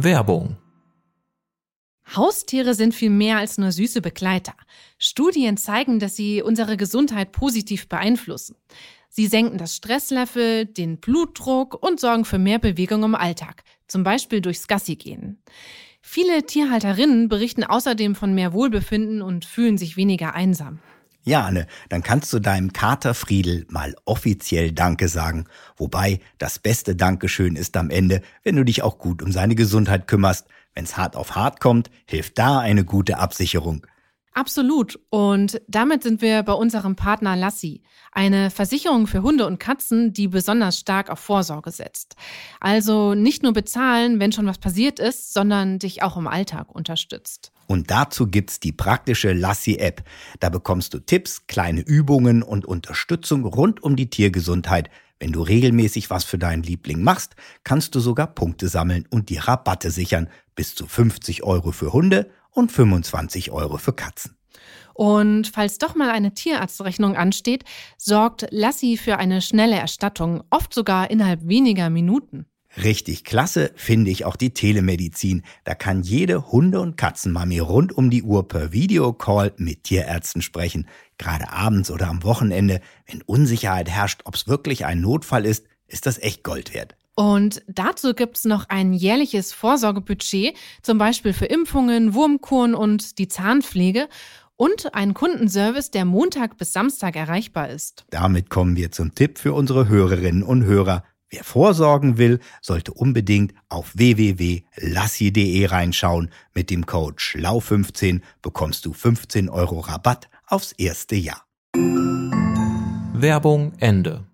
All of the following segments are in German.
Werbung. Haustiere sind viel mehr als nur süße Begleiter. Studien zeigen, dass sie unsere Gesundheit positiv beeinflussen. Sie senken das Stresslevel, den Blutdruck und sorgen für mehr Bewegung im Alltag, zum Beispiel durchs Gassigehen. Viele Tierhalterinnen berichten außerdem von mehr Wohlbefinden und fühlen sich weniger einsam. Ja, Anne, dann kannst du deinem Kater Friedel mal offiziell Danke sagen. Wobei, das beste Dankeschön ist am Ende, wenn du dich auch gut um seine Gesundheit kümmerst. Wenn's hart auf hart kommt, hilft da eine gute Absicherung. Absolut. Und damit sind wir bei unserem Partner Lassi, eine Versicherung für Hunde und Katzen, die besonders stark auf Vorsorge setzt. Also nicht nur bezahlen, wenn schon was passiert ist, sondern dich auch im Alltag unterstützt. Und dazu gibt's die praktische Lassi-App. Da bekommst du Tipps, kleine Übungen und Unterstützung rund um die Tiergesundheit. Wenn du regelmäßig was für deinen Liebling machst, kannst du sogar Punkte sammeln und dir Rabatte sichern. Bis zu 50 € für Hunde und 25 € für Katzen. Und falls doch mal eine Tierarztrechnung ansteht, sorgt Lassi für eine schnelle Erstattung, oft sogar innerhalb weniger Minuten. Richtig klasse finde ich auch die Telemedizin. Da kann jede Hunde- und Katzenmami rund um die Uhr per Videocall mit Tierärzten sprechen. Gerade abends oder am Wochenende, wenn Unsicherheit herrscht, ob es wirklich ein Notfall ist das echt Gold wert. Und dazu gibt's noch ein jährliches Vorsorgebudget, zum Beispiel für Impfungen, Wurmkuren und die Zahnpflege und einen Kundenservice, der Montag bis Samstag erreichbar ist. Damit kommen wir zum Tipp für unsere Hörerinnen und Hörer. Wer vorsorgen will, sollte unbedingt auf www.lassi.de reinschauen. Mit dem Code SCHLAU15 bekommst du 15 € Rabatt aufs erste Jahr. Werbung Ende.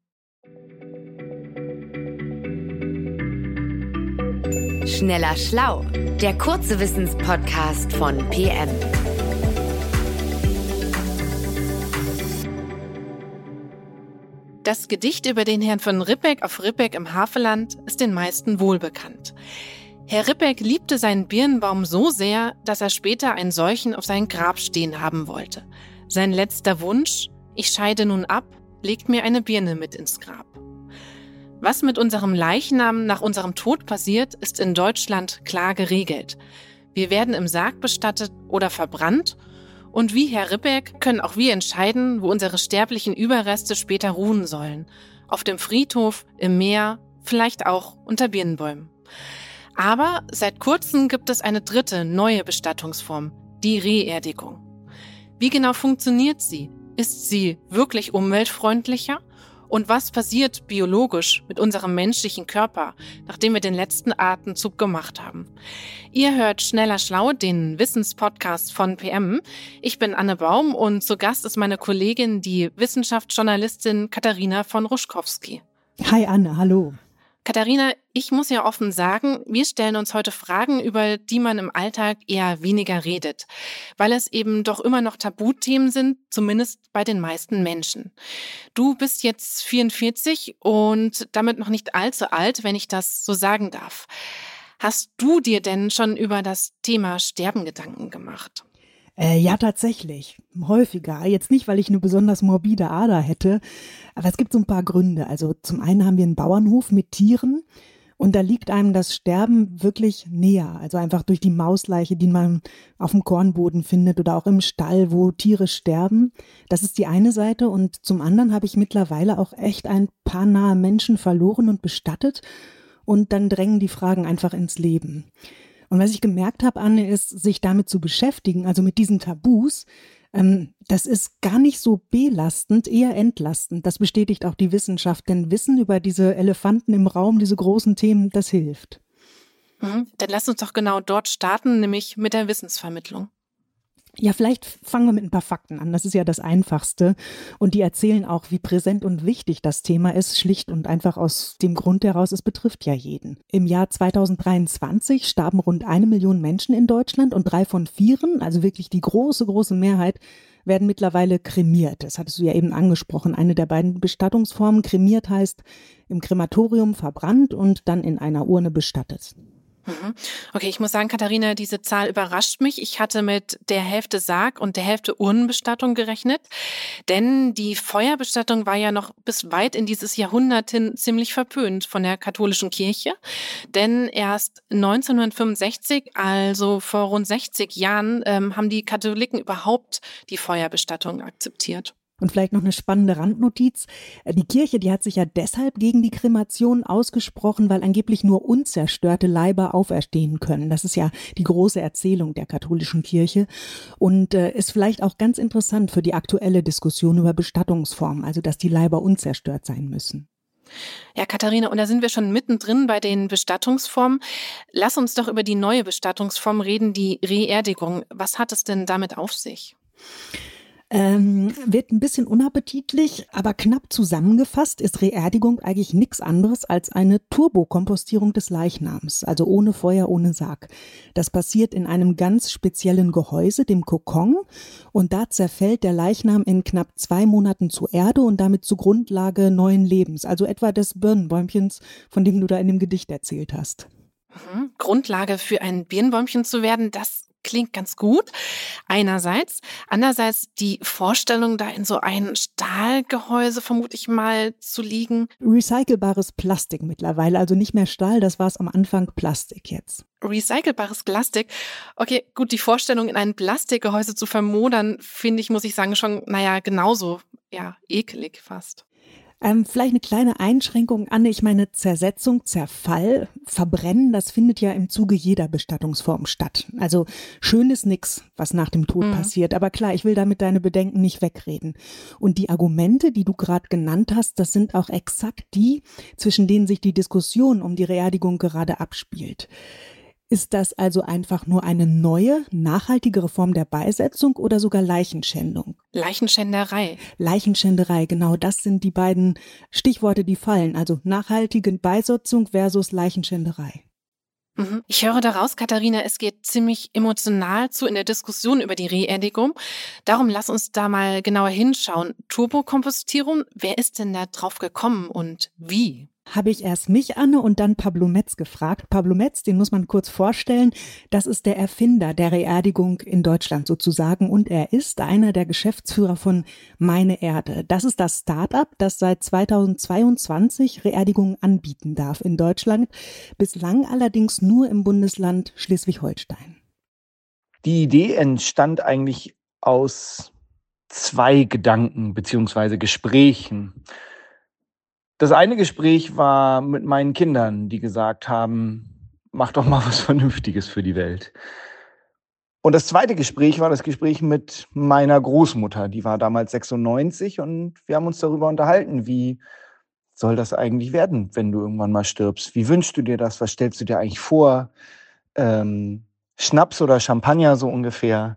Schneller Schlau, der kurze Wissenspodcast von PM. Das Gedicht über den Herrn von Ribbeck auf Ribbeck im Havelland ist den meisten wohlbekannt. Herr Ribbeck liebte seinen Birnbaum so sehr, dass er später einen solchen auf sein Grab stehen haben wollte. Sein letzter Wunsch: Ich scheide nun ab, legt mir eine Birne mit ins Grab. Was mit unserem Leichnam nach unserem Tod passiert, ist in Deutschland klar geregelt. Wir werden im Sarg bestattet oder verbrannt. Und wie Herr Ribbeck können auch wir entscheiden, wo unsere sterblichen Überreste später ruhen sollen. Auf dem Friedhof, im Meer, vielleicht auch unter Birnbäumen. Aber seit kurzem gibt es eine dritte, neue Bestattungsform, die Reerdigung. Wie genau funktioniert sie? Ist sie wirklich umweltfreundlicher? Und was passiert biologisch mit unserem menschlichen Körper, nachdem wir den letzten Atemzug gemacht haben? Ihr hört Schneller Schlau, den Wissenspodcast von PM. Ich bin Anne Baum und zu Gast ist meine Kollegin, die Wissenschaftsjournalistin Katharina von Ruschkowski. Hi Anne, hallo. Katharina, ich muss ja offen sagen, wir stellen uns heute Fragen, über die man im Alltag eher weniger redet, weil es eben doch immer noch Tabuthemen sind, zumindest bei den meisten Menschen. Du bist jetzt 44 und damit noch nicht allzu alt, wenn ich das so sagen darf. Hast du dir denn schon über das Thema Sterben Gedanken gemacht? Ja, tatsächlich. Häufiger. Jetzt nicht, weil ich eine besonders morbide Ader hätte, aber es gibt so ein paar Gründe. Also zum einen haben wir einen Bauernhof mit Tieren und da liegt einem das Sterben wirklich näher. Also einfach durch die Mausleiche, die man auf dem Kornboden findet oder auch im Stall, wo Tiere sterben. Das ist die eine Seite. Und zum anderen habe ich mittlerweile auch echt ein paar nahe Menschen verloren und bestattet. Und dann drängen die Fragen einfach ins Leben. Und was ich gemerkt habe, Anne, ist, sich damit zu beschäftigen, also mit diesen Tabus, das ist gar nicht so belastend, eher entlastend. Das bestätigt auch die Wissenschaft, denn Wissen über diese Elefanten im Raum, diese großen Themen, das hilft. Dann lass uns doch genau dort starten, nämlich mit der Wissensvermittlung. Ja, vielleicht fangen wir mit ein paar Fakten an. Das ist ja das Einfachste. Und die erzählen auch, wie präsent und wichtig das Thema ist, schlicht und einfach aus dem Grund heraus, es betrifft ja jeden. Im Jahr 2023 starben rund 1 Million Menschen in Deutschland und 3 von 4, also wirklich die große, große Mehrheit, werden mittlerweile kremiert. Das hattest du ja eben angesprochen. Eine der beiden Bestattungsformen, kremiert heißt im Krematorium verbrannt und dann in einer Urne bestattet. Okay, ich muss sagen, Katharina, diese Zahl überrascht mich. Ich hatte mit der Hälfte Sarg und der Hälfte Urnenbestattung gerechnet, denn die Feuerbestattung war ja noch bis weit in dieses Jahrhundert hin ziemlich verpönt von der katholischen Kirche, denn erst 1965, also vor rund 60 Jahren, haben die Katholiken überhaupt die Feuerbestattung akzeptiert. Und vielleicht noch eine spannende Randnotiz. Die Kirche, die hat sich ja deshalb gegen die Kremation ausgesprochen, weil angeblich nur unzerstörte Leiber auferstehen können. Das ist ja die große Erzählung der katholischen Kirche und ist vielleicht auch ganz interessant für die aktuelle Diskussion über Bestattungsformen, also dass die Leiber unzerstört sein müssen. Ja, Katharina, und da sind wir schon mittendrin bei den Bestattungsformen. Lass uns doch über die neue Bestattungsform reden, die Reerdigung. Was hat es denn damit auf sich? Wird ein bisschen unappetitlich, aber knapp zusammengefasst ist Reerdigung eigentlich nichts anderes als eine Turbokompostierung des Leichnams, also ohne Feuer, ohne Sarg. Das passiert in einem ganz speziellen Gehäuse, dem Kokon, und da zerfällt der Leichnam in knapp 2 Monaten zu Erde und damit zur Grundlage neuen Lebens, also etwa des Birnbäumchens, von dem du da in dem Gedicht erzählt hast. Grundlage für ein Birnbäumchen zu werden, das klingt ganz gut, einerseits. Andererseits die Vorstellung, da in so ein Stahlgehäuse, vermute ich mal, zu liegen. Recycelbares Plastik mittlerweile, also nicht mehr Stahl, das war es am Anfang, Plastik jetzt. Recycelbares Plastik? Okay, gut, die Vorstellung, in ein Plastikgehäuse zu vermodern, finde ich, muss ich sagen, schon, genauso, ekelig fast. Vielleicht eine kleine Einschränkung, Anne. Ich meine, Zersetzung, Zerfall, Verbrennen, das findet ja im Zuge jeder Bestattungsform statt. Also schön ist nix, was nach dem Tod passiert. Aber klar, ich will damit deine Bedenken nicht wegreden. Und die Argumente, die du gerade genannt hast, das sind auch exakt die, zwischen denen sich die Diskussion um die Reerdigung gerade abspielt. Ist das also einfach nur eine neue, nachhaltigere Form der Beisetzung oder sogar Leichenschändung? Leichenschänderei. Leichenschänderei, genau, das sind die beiden Stichworte, die fallen. Also nachhaltige Beisetzung versus Leichenschänderei. Ich höre daraus, Katharina, es geht ziemlich emotional zu in der Diskussion über die Reerdigung. Darum lass uns da mal genauer hinschauen. Turbokompostierung, wer ist denn da drauf gekommen und wie? Habe ich erst mich, Anne, und dann Pablo Metz gefragt. Pablo Metz, den muss man kurz vorstellen, das ist der Erfinder der Reerdigung in Deutschland sozusagen und er ist einer der Geschäftsführer von Meine Erde. Das ist das Start-up, das seit 2022 Reerdigungen anbieten darf in Deutschland, bislang allerdings nur im Bundesland Schleswig-Holstein. Die Idee entstand eigentlich aus 2 Gedanken bzw. Gesprächen. Das eine Gespräch war mit meinen Kindern, die gesagt haben, mach doch mal was Vernünftiges für die Welt. Und das zweite Gespräch war das Gespräch mit meiner Großmutter, die war damals 96 und wir haben uns darüber unterhalten, wie soll das eigentlich werden, wenn du irgendwann mal stirbst? Wie wünschst du dir das? Was stellst du dir eigentlich vor? Schnaps oder Champagner so ungefähr.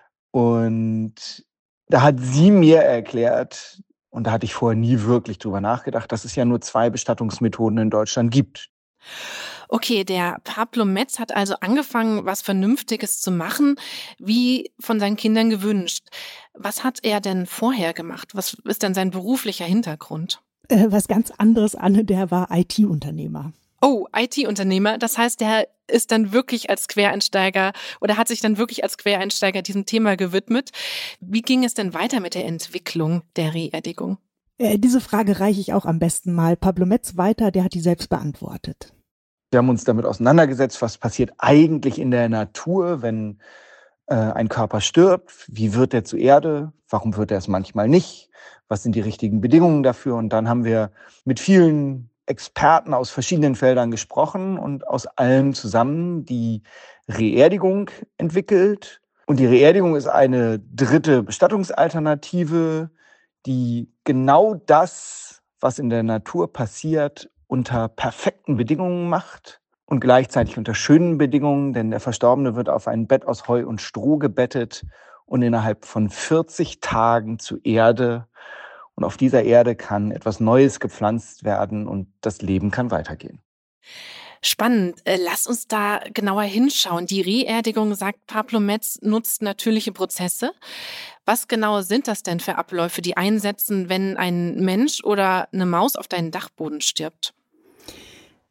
Und da hat sie mir erklärt, und da hatte ich vorher nie wirklich drüber nachgedacht, dass es ja nur 2 Bestattungsmethoden in Deutschland gibt. Okay, der Pablo Metz hat also angefangen, was Vernünftiges zu machen, wie von seinen Kindern gewünscht. Was hat er denn vorher gemacht? Was ist denn sein beruflicher Hintergrund? Was ganz anderes, Anne, der war IT-Unternehmer. Oh, IT-Unternehmer, das heißt, der ist dann wirklich als Quereinsteiger oder hat sich dann wirklich als Quereinsteiger diesem Thema gewidmet. Wie ging es denn weiter mit der Entwicklung der Reerdigung? Diese Frage reiche ich auch am besten mal Pablo Metz weiter, der hat die selbst beantwortet. Wir haben uns damit auseinandergesetzt, was passiert eigentlich in der Natur, wenn ein Körper stirbt. Wie wird er zu Erde? Warum wird er es manchmal nicht? Was sind die richtigen Bedingungen dafür? Und dann haben wir mit vielen Experten aus verschiedenen Feldern gesprochen und aus allem zusammen die Reerdigung entwickelt. Und die Reerdigung ist eine dritte Bestattungsalternative, die genau das, was in der Natur passiert, unter perfekten Bedingungen macht und gleichzeitig unter schönen Bedingungen, denn der Verstorbene wird auf ein Bett aus Heu und Stroh gebettet und innerhalb von 40 Tagen zu Erde. Und auf dieser Erde kann etwas Neues gepflanzt werden und das Leben kann weitergehen. Spannend. Lass uns da genauer hinschauen. Die Reerdigung, sagt Pablo Metz, nutzt natürliche Prozesse. Was genau sind das denn für Abläufe, die einsetzen, wenn ein Mensch oder eine Maus auf deinen Dachboden stirbt?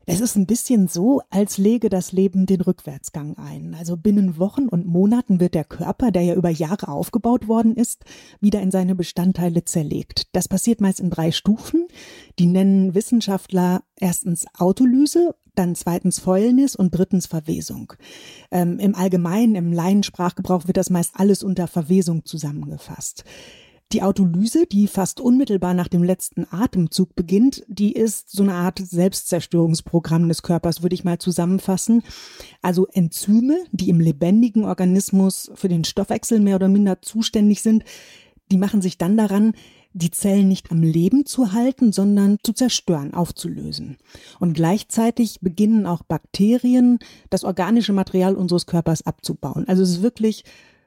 Es ist ein bisschen so, als lege das Leben den Rückwärtsgang ein. Also binnen Wochen und Monaten wird der Körper, der ja über Jahre aufgebaut worden ist, wieder in seine Bestandteile zerlegt. Das passiert meist in 3 Stufen. Die nennen Wissenschaftler erstens Autolyse, dann zweitens Fäulnis und drittens Verwesung. Im Allgemeinen, im Laiensprachgebrauch wird das meist alles unter Verwesung zusammengefasst. Die Autolyse, die fast unmittelbar nach dem letzten Atemzug beginnt, die ist so eine Art Selbstzerstörungsprogramm des Körpers, würde ich mal zusammenfassen. Also Enzyme, die im lebendigen Organismus für den Stoffwechsel mehr oder minder zuständig sind, die machen sich dann daran, die Zellen nicht am Leben zu halten, sondern zu zerstören, aufzulösen. Und gleichzeitig beginnen auch Bakterien, das organische Material unseres Körpers abzubauen. Also es ist wirklich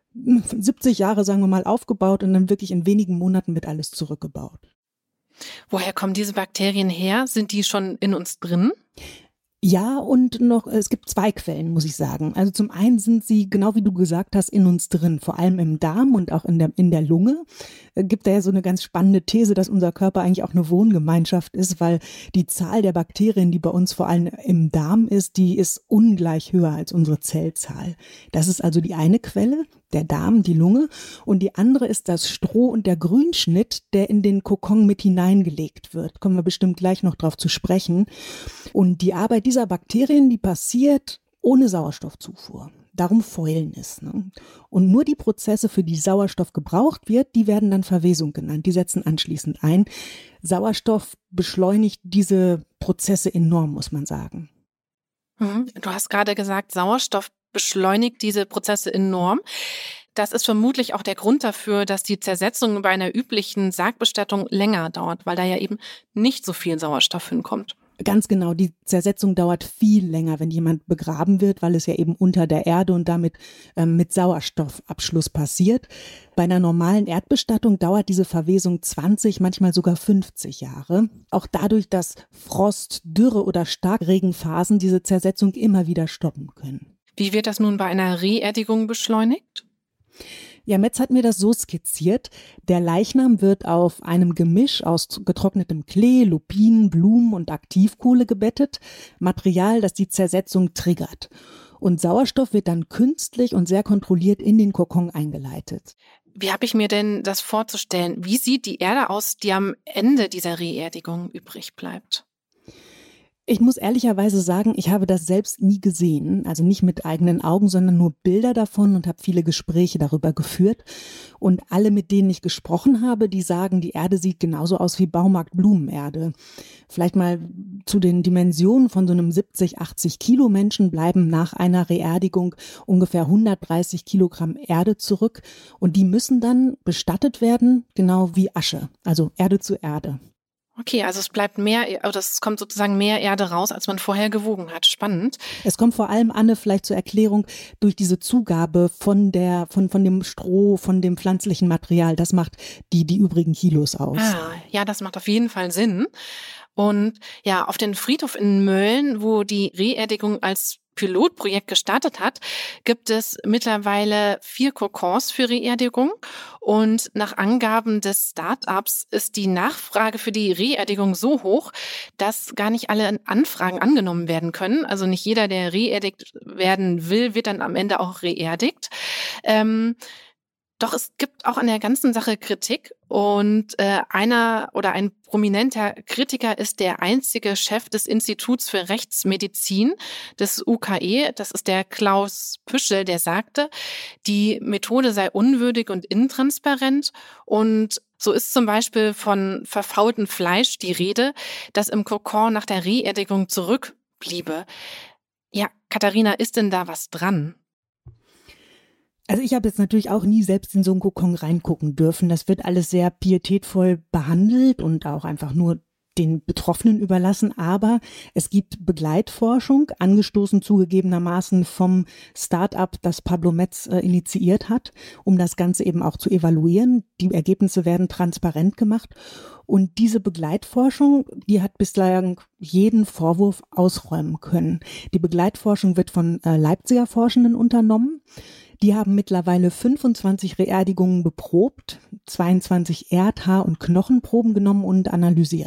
70 Jahre, sagen wir mal, aufgebaut und dann wirklich in wenigen Monaten wird alles zurückgebaut. Woher kommen diese Bakterien her? Sind die schon in uns drin? Ja, und noch, es gibt 2 Quellen, muss ich sagen. Also zum einen sind sie, genau wie du gesagt hast, in uns drin, vor allem im Darm und auch in der Lunge. Gibt da ja so eine ganz spannende These, dass unser Körper eigentlich auch eine Wohngemeinschaft ist, weil die Zahl der Bakterien, die bei uns vor allem im Darm ist, die ist ungleich höher als unsere Zellzahl. Das ist also die eine Quelle, der Darm, die Lunge. Und die andere ist das Stroh und der Grünschnitt, der in den Kokon mit hineingelegt wird. Kommen wir bestimmt gleich noch drauf zu sprechen. Und die Arbeit dieser Bakterien, die passiert ohne Sauerstoffzufuhr. Darum Fäulnis. Ne? Und nur die Prozesse, für die Sauerstoff gebraucht wird, die werden dann Verwesung genannt. Die setzen anschließend ein. Sauerstoff beschleunigt diese Prozesse enorm, muss man sagen. Du hast gerade gesagt, Sauerstoff beschleunigt diese Prozesse enorm. Das ist vermutlich auch der Grund dafür, dass die Zersetzung bei einer üblichen Sargbestattung länger dauert, weil da ja eben nicht so viel Sauerstoff hinkommt. Ganz genau, die Zersetzung dauert viel länger, wenn jemand begraben wird, weil es ja eben unter der Erde und damit mit Sauerstoffabschluss passiert. Bei einer normalen Erdbestattung dauert diese Verwesung 20, manchmal sogar 50 Jahre. Auch dadurch, dass Frost, Dürre oder Starkregenphasen diese Zersetzung immer wieder stoppen können. Wie wird das nun bei einer Reerdigung beschleunigt? Ja, Metz hat mir das so skizziert. Der Leichnam wird auf einem Gemisch aus getrocknetem Klee, Lupinen, Blumen und Aktivkohle gebettet. Material, das die Zersetzung triggert. Und Sauerstoff wird dann künstlich und sehr kontrolliert in den Kokon eingeleitet. Wie habe ich mir denn das vorzustellen? Wie sieht die Erde aus, die am Ende dieser Reerdigung übrig bleibt? Ich muss ehrlicherweise sagen, ich habe das selbst nie gesehen, also nicht mit eigenen Augen, sondern nur Bilder davon und habe viele Gespräche darüber geführt. Und alle, mit denen ich gesprochen habe, die sagen, die Erde sieht genauso aus wie Baumarkt-Blumenerde. Vielleicht mal zu den Dimensionen von so einem 70, 80 Kilo Menschen bleiben nach einer Reerdigung ungefähr 130 Kilogramm Erde zurück. Und die müssen dann bestattet werden, genau wie Asche, also Erde zu Erde. Okay, also es bleibt es kommt sozusagen mehr Erde raus, als man vorher gewogen hat. Spannend. Es kommt vor allem, Anne, vielleicht zur Erklärung, durch diese Zugabe von dem Stroh, von dem pflanzlichen Material. Das macht die übrigen Kilos aus. Ja, das macht auf jeden Fall Sinn. Und ja, auf den Friedhof in Mölln, wo die Reerdigung als Pilotprojekt gestartet hat, gibt es mittlerweile 4 Kokons für Reerdigung. Und nach Angaben des Start-ups ist die Nachfrage für die Reerdigung so hoch, dass gar nicht alle Anfragen angenommen werden können. Also nicht jeder, der reerdigt werden will, wird dann am Ende auch reerdigt. Doch es gibt auch an der ganzen Sache Kritik und ein prominenter Kritiker ist der einzige Chef des Instituts für Rechtsmedizin des UKE, das ist der Klaus Püschel, der sagte, die Methode sei unwürdig und intransparent und so ist zum Beispiel von verfaultem Fleisch die Rede, das im Kokon nach der Reerdigung zurückbliebe. Ja, Katharina, ist denn da was dran? Also ich habe jetzt natürlich auch nie selbst in so einen Kokon reingucken dürfen. Das wird alles sehr pietätvoll behandelt und auch einfach nur den Betroffenen überlassen. Aber es gibt Begleitforschung, angestoßen zugegebenermaßen vom Start-up, das Pablo Metz initiiert hat, um das Ganze eben auch zu evaluieren. Die Ergebnisse werden transparent gemacht. Und diese Begleitforschung, die hat bislang jeden Vorwurf ausräumen können. Die Begleitforschung wird von Leipziger Forschenden unternommen. Die haben mittlerweile 25 Reerdigungen beprobt, 22 Erd-, Haar- und Knochenproben genommen und analysiert.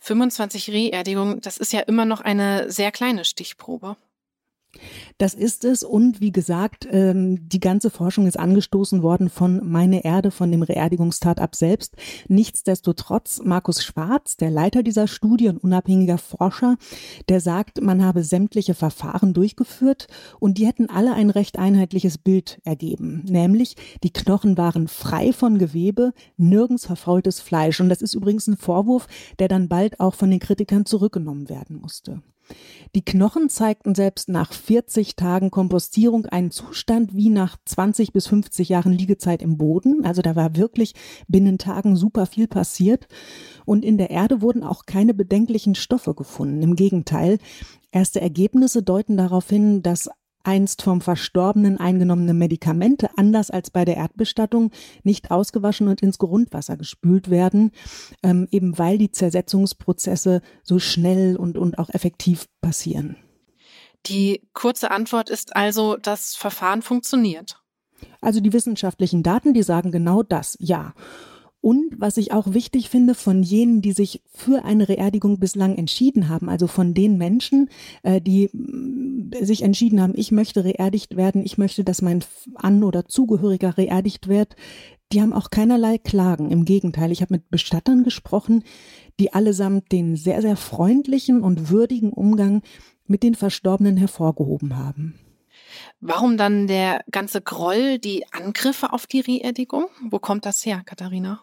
25 Reerdigungen, das ist ja immer noch eine sehr kleine Stichprobe. Das ist es und wie gesagt, die ganze Forschung ist angestoßen worden von Meine Erde, von dem Reerdigungstatab selbst. Nichtsdestotrotz, Markus Schwarz, der Leiter dieser Studie und unabhängiger Forscher, der sagt, man habe sämtliche Verfahren durchgeführt und die hätten alle ein recht einheitliches Bild ergeben. Nämlich, die Knochen waren frei von Gewebe, nirgends verfaultes Fleisch. Und das ist übrigens ein Vorwurf, der dann bald auch von den Kritikern zurückgenommen werden musste. Die Knochen zeigten selbst nach 40 Tagen Kompostierung einen Zustand wie nach 20 bis 50 Jahren Liegezeit im Boden. Also da war wirklich binnen Tagen super viel passiert. Und in der Erde wurden auch keine bedenklichen Stoffe gefunden. Im Gegenteil, erste Ergebnisse deuten darauf hin, dass einst vom Verstorbenen eingenommene Medikamente, anders als bei der Erdbestattung, nicht ausgewaschen und ins Grundwasser gespült werden, eben weil die Zersetzungsprozesse so schnell und auch effektiv passieren. Die kurze Antwort ist also, das Verfahren funktioniert. Also die wissenschaftlichen Daten, die sagen genau das, ja. Und was ich auch wichtig finde, von jenen, die sich für eine Reerdigung bislang entschieden haben, also von den Menschen, die sich entschieden haben, ich möchte reerdigt werden, ich möchte, dass mein An- oder Zugehöriger reerdigt wird, die haben auch keinerlei Klagen. Im Gegenteil, ich habe mit Bestattern gesprochen, die allesamt den sehr, sehr freundlichen und würdigen Umgang mit den Verstorbenen hervorgehoben haben. Warum dann der ganze Groll, die Angriffe auf die Reerdigung? Wo kommt das her, Katharina?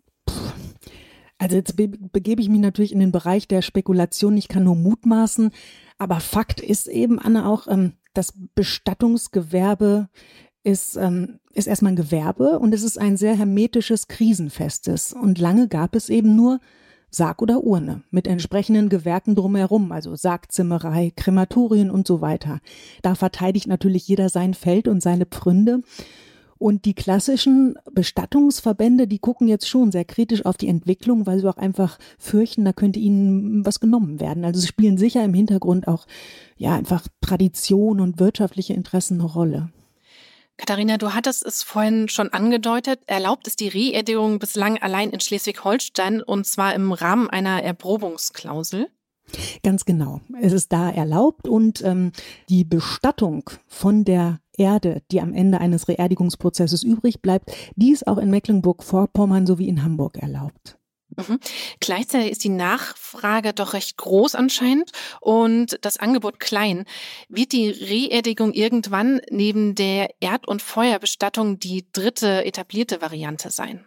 Also jetzt begebe ich mich natürlich in den Bereich der Spekulation, ich kann nur mutmaßen, aber Fakt ist eben, Anne, auch, das Bestattungsgewerbe ist erstmal ein Gewerbe und es ist ein sehr hermetisches, krisenfestes. Und lange gab es eben nur Sarg oder Urne mit entsprechenden Gewerken drumherum, also Sargzimmerei, Krematorien und so weiter. Da verteidigt natürlich jeder sein Feld und seine Pfründe. Und die klassischen Bestattungsverbände, die gucken jetzt schon sehr kritisch auf die Entwicklung, weil sie auch einfach fürchten, da könnte ihnen was genommen werden. Also sie spielen sicher im Hintergrund auch ja einfach Tradition und wirtschaftliche Interessen eine Rolle. Katharina, du hattest es vorhin schon angedeutet, erlaubt ist die Reerdigung bislang allein in Schleswig-Holstein und zwar im Rahmen einer Erprobungsklausel. Ganz genau. Es ist da erlaubt und die Bestattung von der Erde, die am Ende eines Reerdigungsprozesses übrig bleibt, die ist auch in Mecklenburg-Vorpommern sowie in Hamburg erlaubt. Mhm. Gleichzeitig ist die Nachfrage doch recht groß anscheinend und das Angebot klein. Wird die Reerdigung irgendwann neben der Erd- und Feuerbestattung die dritte etablierte Variante sein?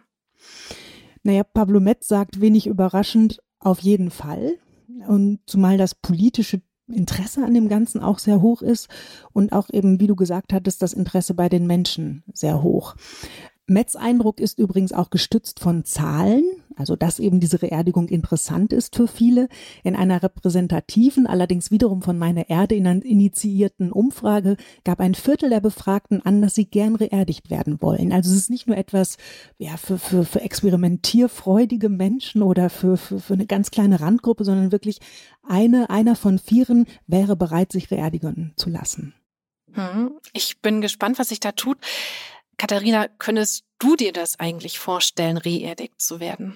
Naja, Pablo Metz sagt wenig überraschend, auf jeden Fall. Und zumal das politische Interesse an dem Ganzen auch sehr hoch ist und auch eben, wie du gesagt hattest, das Interesse bei den Menschen sehr hoch. Metz' Eindruck ist übrigens auch gestützt von Zahlen, also dass eben diese Reerdigung interessant ist für viele. In einer repräsentativen, allerdings wiederum von Meine Erde initiierten Umfrage gab ein Viertel der Befragten an, dass sie gern reerdigt werden wollen. Also es ist nicht nur etwas ja, für experimentierfreudige Menschen oder für eine ganz kleine Randgruppe, sondern wirklich einer von 4 wäre bereit, sich reerdigen zu lassen. Ich bin gespannt, was sich da tut. Katharina, könntest du dir das eigentlich vorstellen, reerdigt zu werden?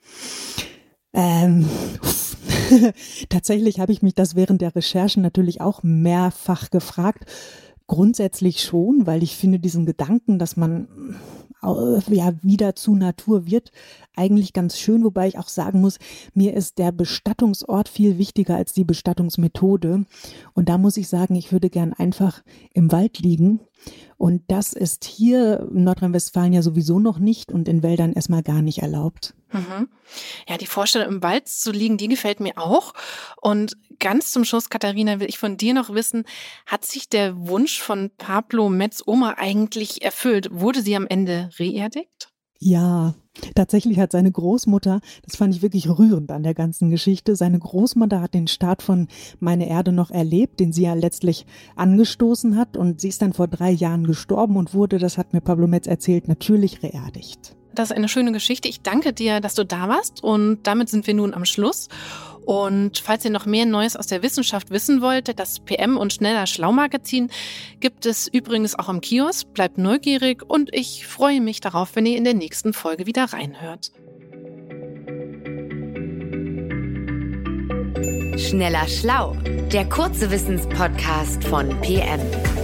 Tatsächlich habe ich mich das während der Recherchen natürlich auch mehrfach gefragt. Grundsätzlich schon, weil ich finde diesen Gedanken, dass man ja wieder zu Natur wird, eigentlich ganz schön, wobei ich auch sagen muss, mir ist der Bestattungsort viel wichtiger als die Bestattungsmethode. Und da muss ich sagen, ich würde gern einfach im Wald liegen. Und das ist hier in Nordrhein-Westfalen ja sowieso noch nicht und in Wäldern erstmal gar nicht erlaubt. Ja, die Vorstellung, im Wald zu liegen, die gefällt mir auch. Und ganz zum Schluss, Katharina, will ich von dir noch wissen, hat sich der Wunsch von Pablo Metz' Oma eigentlich erfüllt? Wurde sie am Ende reerdigt? Ja, tatsächlich hat seine Großmutter, das fand ich wirklich rührend an der ganzen Geschichte, seine Großmutter hat den Start von Meine Erde noch erlebt, den sie ja letztlich angestoßen hat und sie ist dann vor 3 Jahren gestorben und wurde, das hat mir Pablo Metz erzählt, natürlich reerdigt. Das ist eine schöne Geschichte. Ich danke dir, dass du da warst und damit sind wir nun am Schluss. Und falls ihr noch mehr Neues aus der Wissenschaft wissen wollt, das PM und Schneller Schlau Magazin gibt es übrigens auch im Kiosk. Bleibt neugierig und ich freue mich darauf, wenn ihr in der nächsten Folge wieder reinhört. Schneller Schlau, der kurze Wissenspodcast von PM.